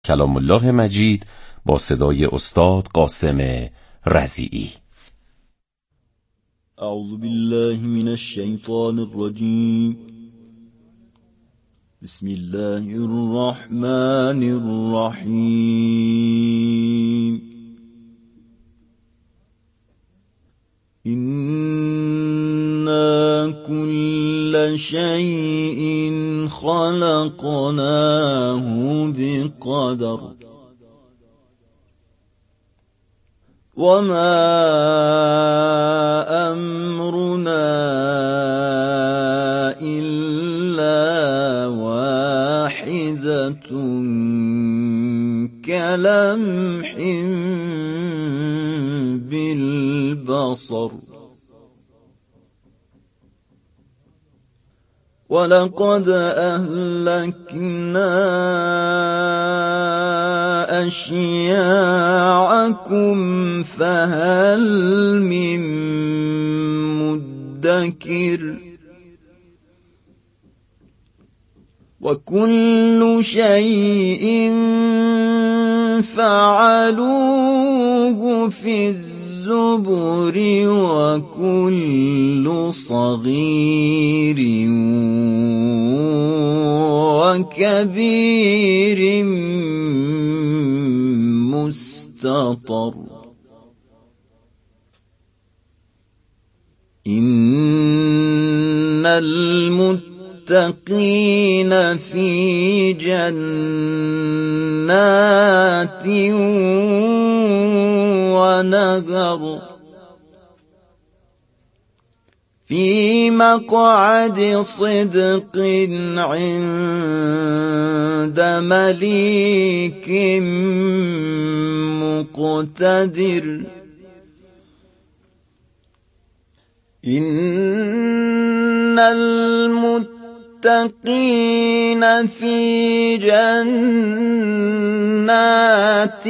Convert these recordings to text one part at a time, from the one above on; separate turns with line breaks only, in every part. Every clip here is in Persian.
کلام الله مجید با صدای استاد قاسم رضیعی.
اعوذ بالله من الشیطان الرجیم. بسم الله الرحمن الرحیم. إنا كل شيء خلقناه بقدر وما أمرنا إلا واحدة كلمح بالبصر ولقد أهلكنا أشياعكم فهل من مدكر وكل شيء فعلوه في الزبر وكل صغير وكبير مستطر. إن المتقين في جنات ونهر في مقعد صدق عند مليك مقتدر. إن المتقين في جنات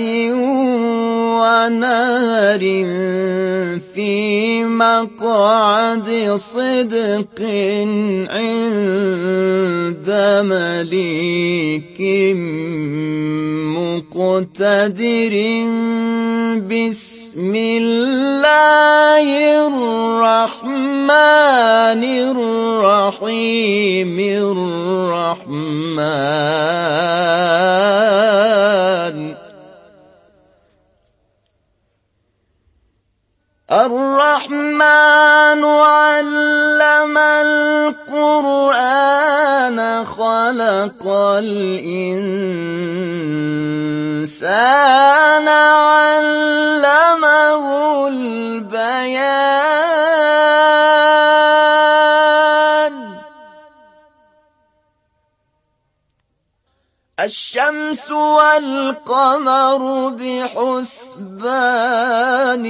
ونهر في مقعد صدق عند مليك مقتدر. بسم الله الرحمن الرحيم. الرحمن علم القرآن خلق الإنسان علمه البيان. الشمس والقمر بحسبان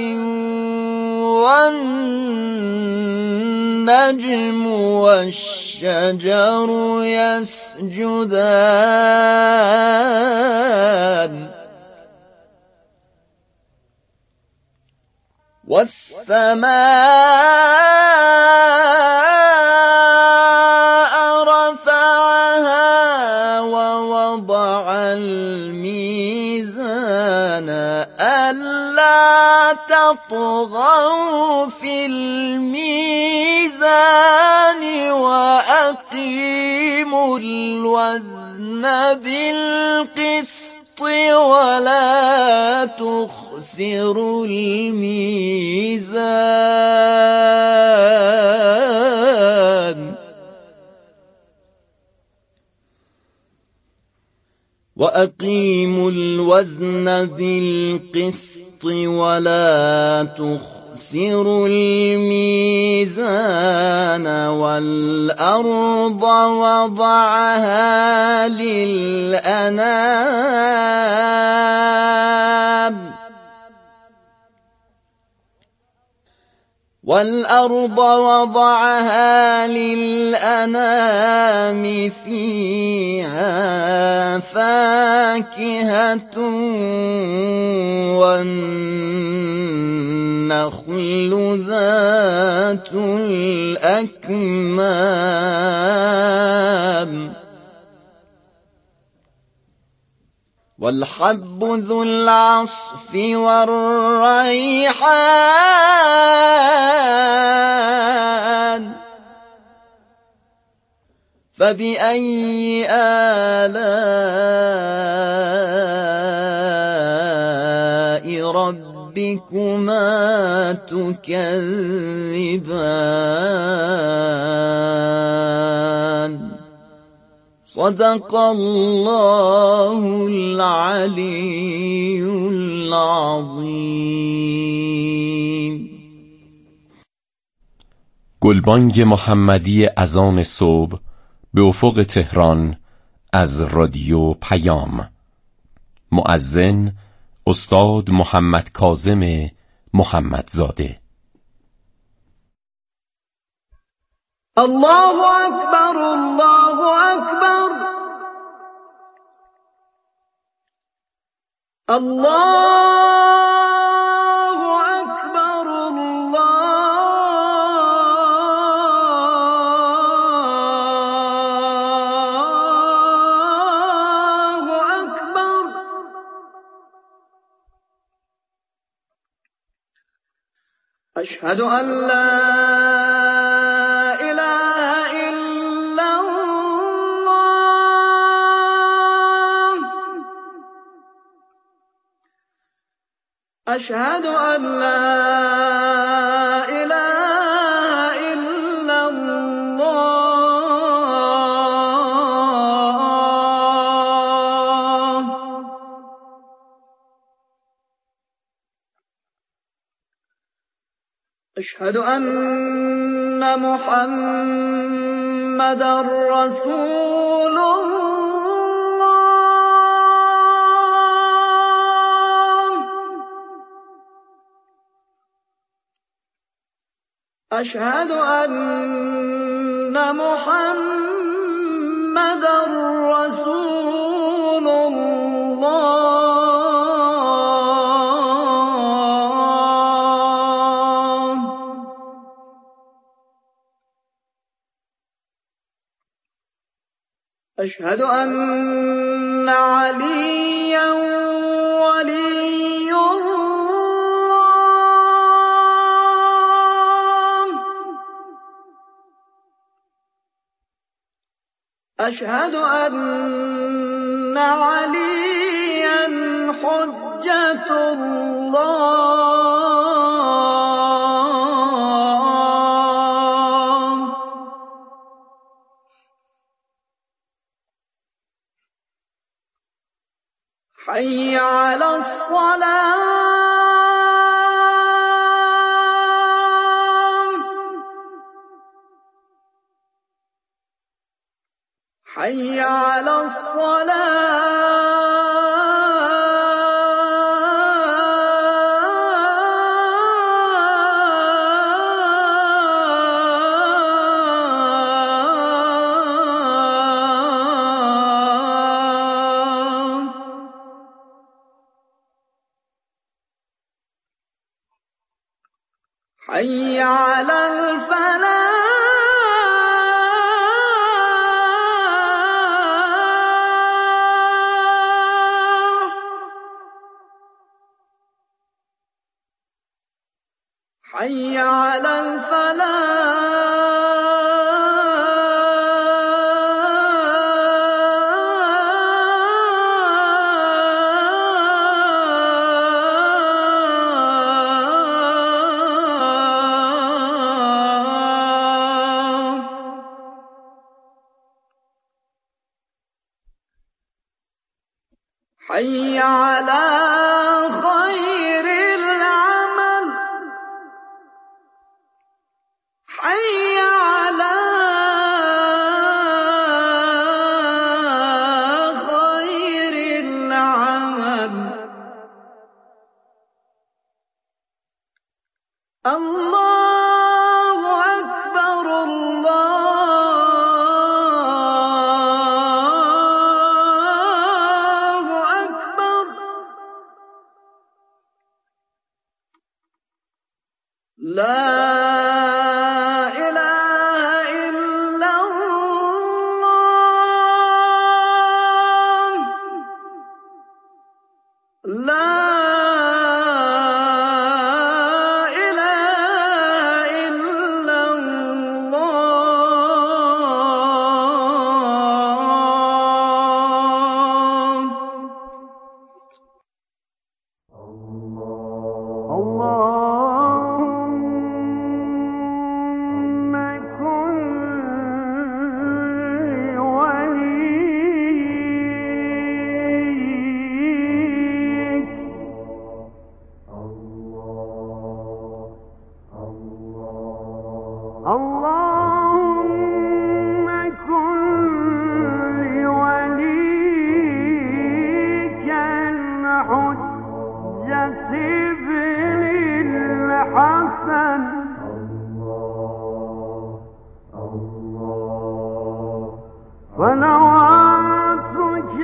والنجم والشجر يسجدان والسماء رفعها ووضع الميزان ألا تطغوا في الميزان وأقيموا الوزن بالقسط ولا تخسروا الميزان وأقيموا الوزن بالقسط ولا تخسروا الميزان. والأرض وضعها للأنام والأرض وضعها للأنام فيها فاكهة والنخل ذات الأكمام والحب ذو العصف والريحان فبأي آلاء ربكما تكذبان صدق الله العلي العظيم.
گلبانگ محمدی اذان صبح به افق تهران از رادیو پیام. مؤذن استاد محمد کاظم محمدزاده.
الله أكبر الله أكبر الله أكبر الله أكبر. أشهد أن لا أشهد أن لا إله إلا الله. أشهد أن محمدًا رسول الله. أشهد أن محمدًا رسول الله. أشهد أن عليًّا ولي الله. أشهد أن عليًّا حجة الله. حي على الصلاة. حي على الصلاة. حي على الفلاح. حي على الفلاح. حي على خير العمل. حي على خير العمل. الله أكبر الله أكبر. لا إله إلا الله. لا إله إلا الله. اللهم كن وليك. اللهم كن لوليك الحجة ابن الحسن صلواتك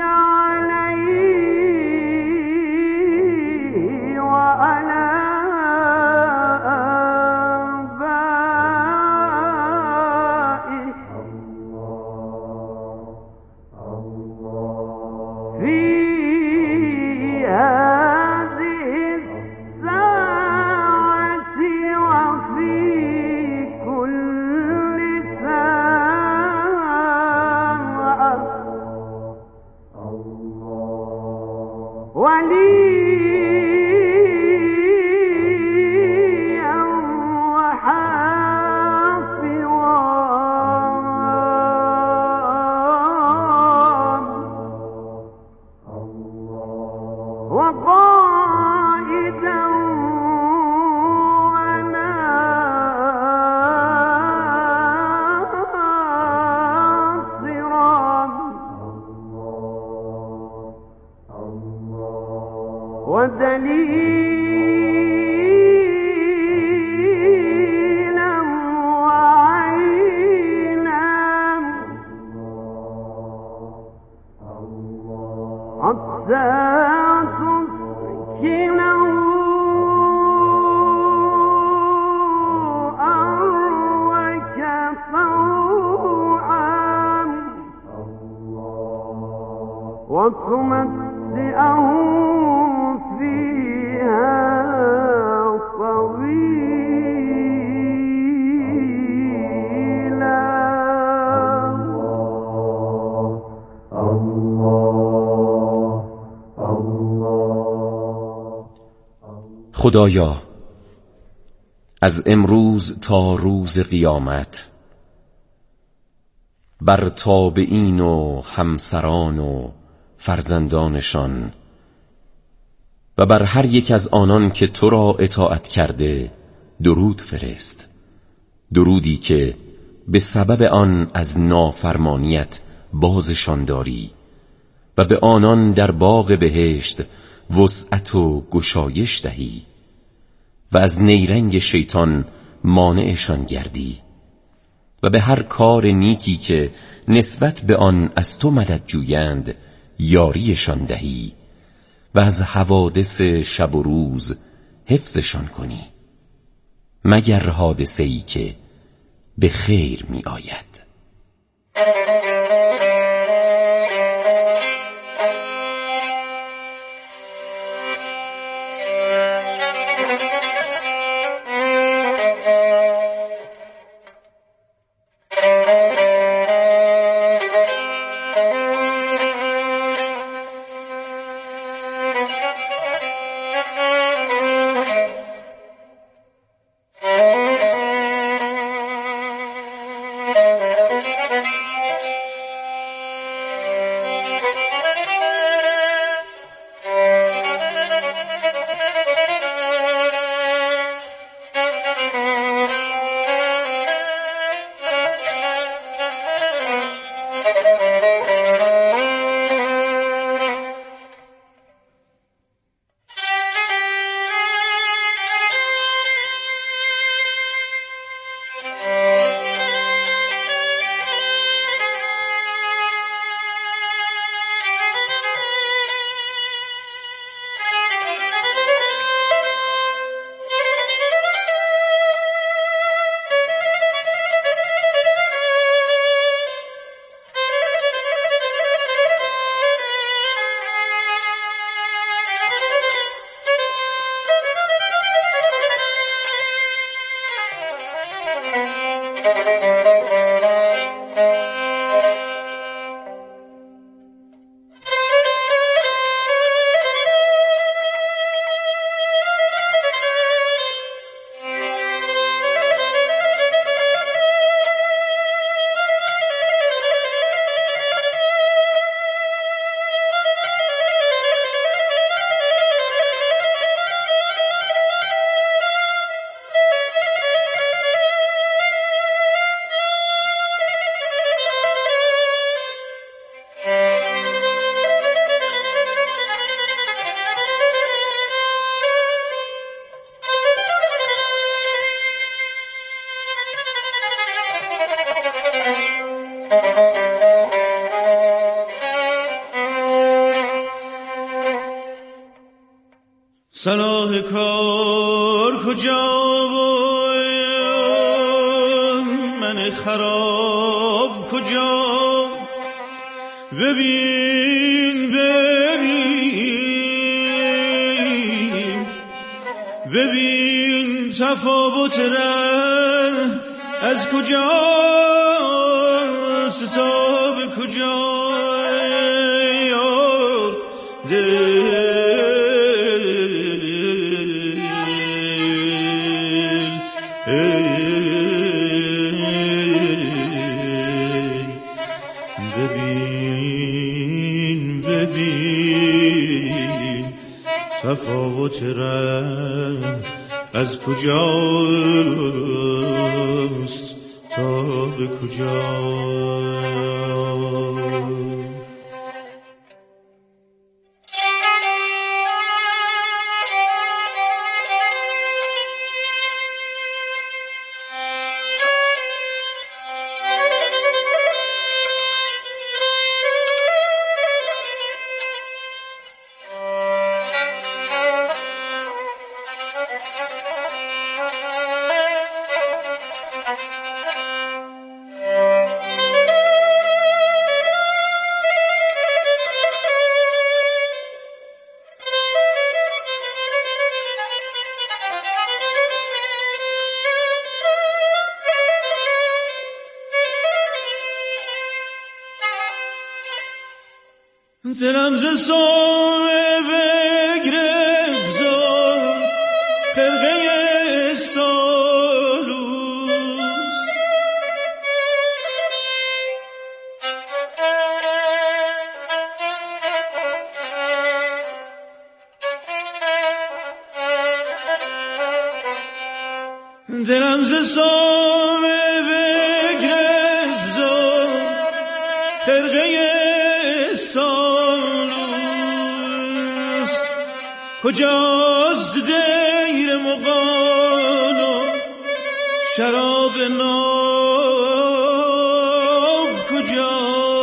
عليه وعلى آبائه في هذه الساعة وفي كل ساعة وليا وحافظا وقائدا وناصرا ودليلا وعينا حتى تسكنه أرضك طوعا وتمتعه فيها طويلا.
خدایا، از امروز تا روز قیامت بر تابعین و همسران و فرزندانشان و بر هر یک از آنان که تو را اطاعت کرده درود فرست، درودی که به سبب آن از نافرمانیت بازشان داری و به آنان در باغ بهشت وسعت و گشایش دهی و از نیرنگ شیطان مانعشان گردی و به هر کار نیکی که نسبت به آن از تو مدد جویند یاریشان دهی و از حوادث شب و روز حفظشان کنی مگر حادثه‌ای که به خیر می آید.
صلاح کار کجا من خراب کجا ببین ببین ببین تفاوت ره از کجاست تا به کجا ببین ببین تفاوت ره از کجاست تا به کجا دلم ز سامه بگرفت خرقه سالوس دلم ز سامه بگرفت خرقه کجاست دیر مغان و شراب ناب کجا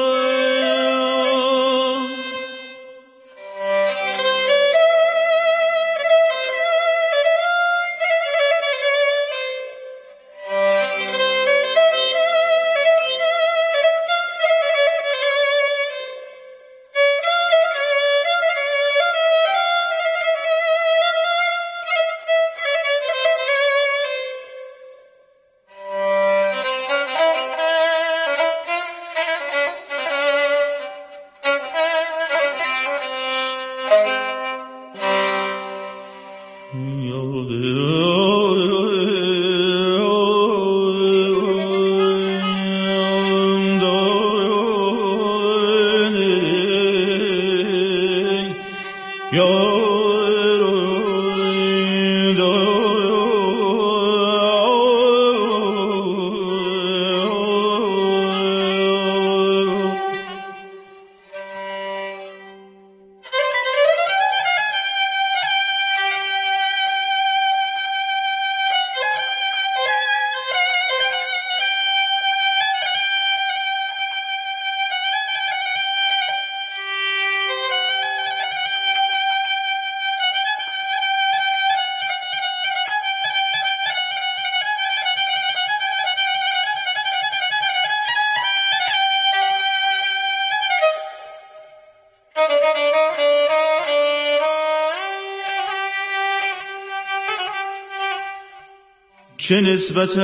چه نسبت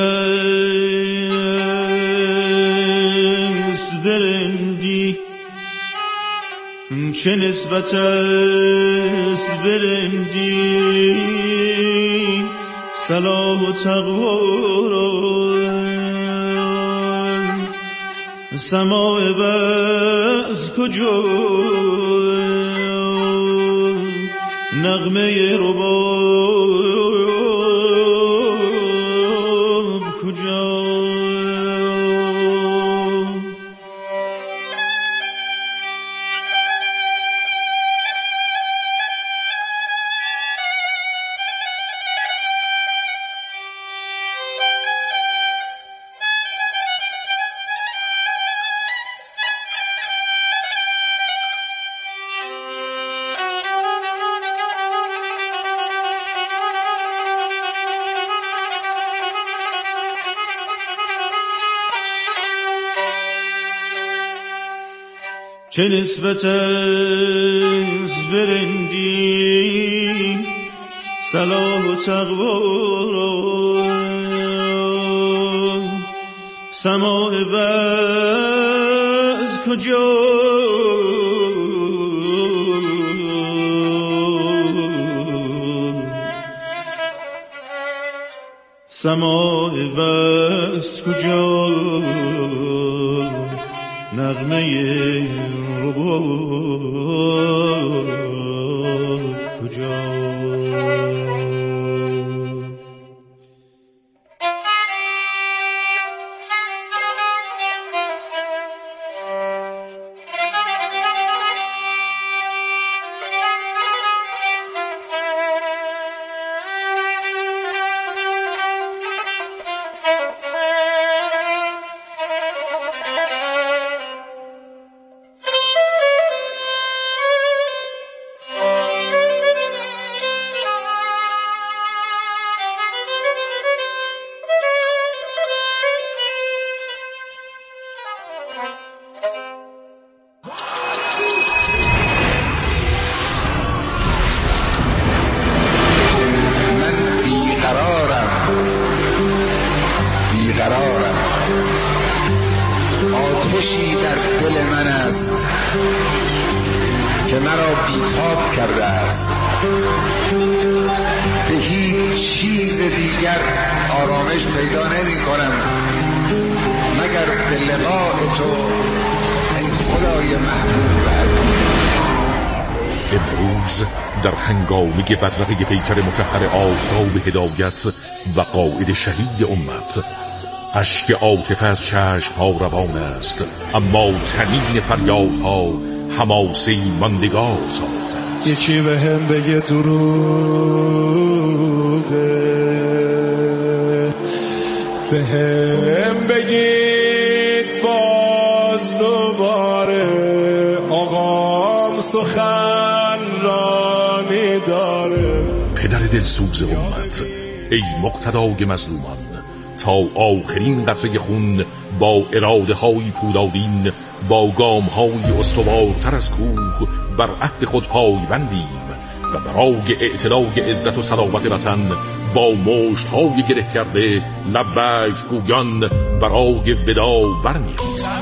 است برندی چه نسبت است برندی صلاح و تقوا را سماع وعظ کجا نغمه رباب کجا چه نسبت از برندی صلاح و تقوا را سماع وعظ کجا سماع وعظ کجا نغمه رباب کجا
آتشی در دل من است که مرا بیتاب کرده است. به هیچ چیز دیگر آرامش پیدا نمی کنم مگر به لقاء تو ای خدای محبوب عزیز.
امروز در هنگامه بدرقه پیکر مطهر آفتاب هدایت و قائد شهید امت اشک عاطفه از چشم‌ها روان است، اما طنین فریادها حماسه‌ای ماندگار ساخته است.
یکی به هم بگه دروغه، به هم بگید باز دوباره آقام سخنرانی داره.
پدر دلسوز امت، ای مقتدای مظلومان، تا آخرین قطره خون با اراده های پولادین، با گام های استوارتر از کوه بر عهد خود پایبندیم و برای اعتلاع عزت و صلابت وطن با مشت های گره کرده لبیک گویان برای ودا برمیخیزیم.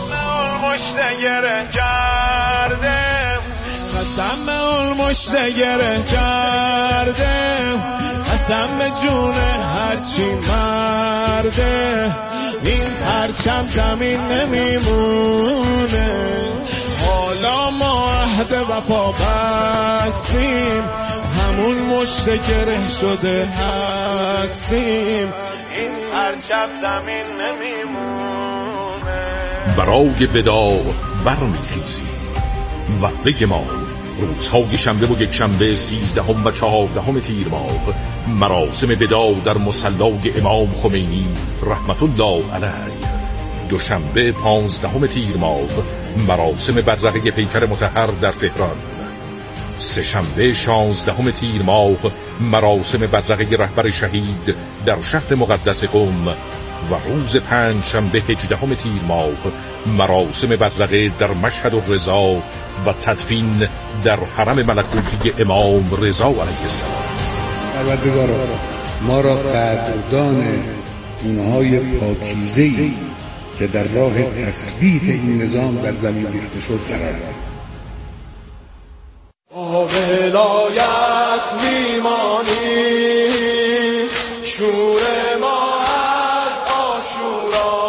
قسم به اون مشتگره کردم، قسم به جون هرچی مرده، این پرچم زمین نمیمونه. حالا ما عهد وفا بستیم، همون مشتگره شده هستیم، این پرچم زمین نمیمونه.
برای ودا برمیخیزیم. وعده ما روزهای شنبه و یک شنبه 13 و 14 تیر ماه، مراسم ودا در مصلی امام خمینی رحمت الله علیه. دوشنبه 15 تیر ماه، مراسم بدرقه پیکر مطهر در تهران. سه شنبه 16 تیر ماه، مراسم بدرقه رهبر شهید در شهر مقدس قم و روز پنج شنبه 18 تیر ماه، مراسم بدرقه در مشهد الرضا و تدفین در حرم ملکوتی امام رضا علیه السلام.
پروردگارا ما را قدردان اونهای پاکیزه‌ای که در راه تثبیت این نظام در زمین ریخته شد قرار داد.
ولایت میمانی، شور ما از عاشورا،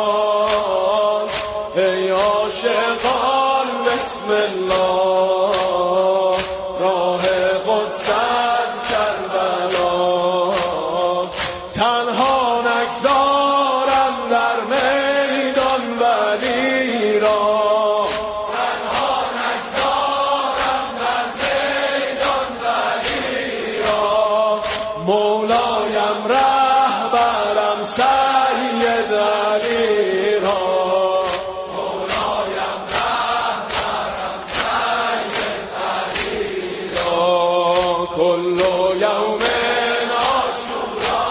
ای عاشقان بسم الله، راه قدس از کربلا، تنها نگذارم در میدان ولی را، تنها نگذارم در میدان ولی را، مولایم رهبرم سید علی را، مولایم رهبرم سید علی را، کل یوم عاشورا،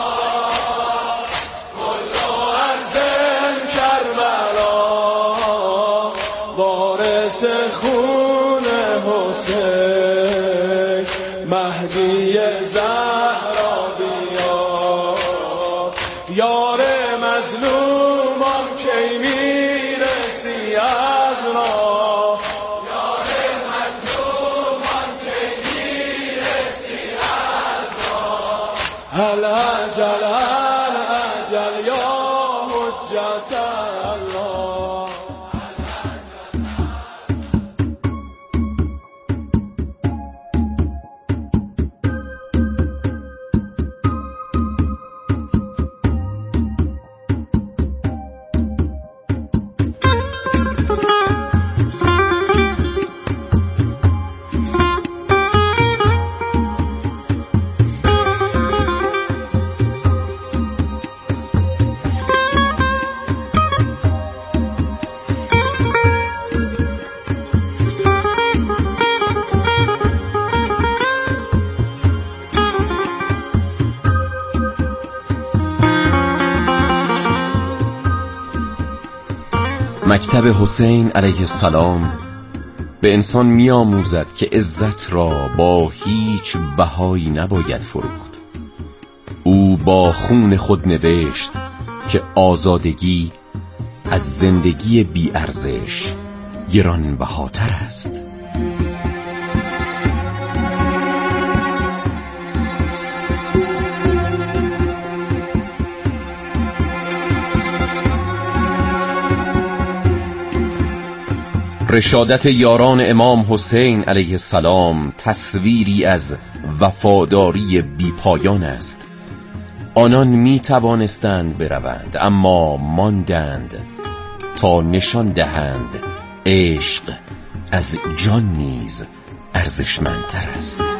کل ارض کربلا، وارث خون مهدی زهرا بیا یار مظلومان کی میرسی از راه یار مظلومان کی میرسی از راه العجل العجل یا حجت الله
مکتب حسین علیه السلام به انسان می‌آموزد که عزت را با هیچ بهایی نباید فروخت. او با خون خود نوشت که آزادگی از زندگی بی ارزش گرانبهاتر است. رشادت یاران امام حسین علیه السلام تصویری از وفاداری بیپایان است. آنان می توانستند بروند اما ماندند تا نشان دهند عشق از جان نیز ارزشمندتر است.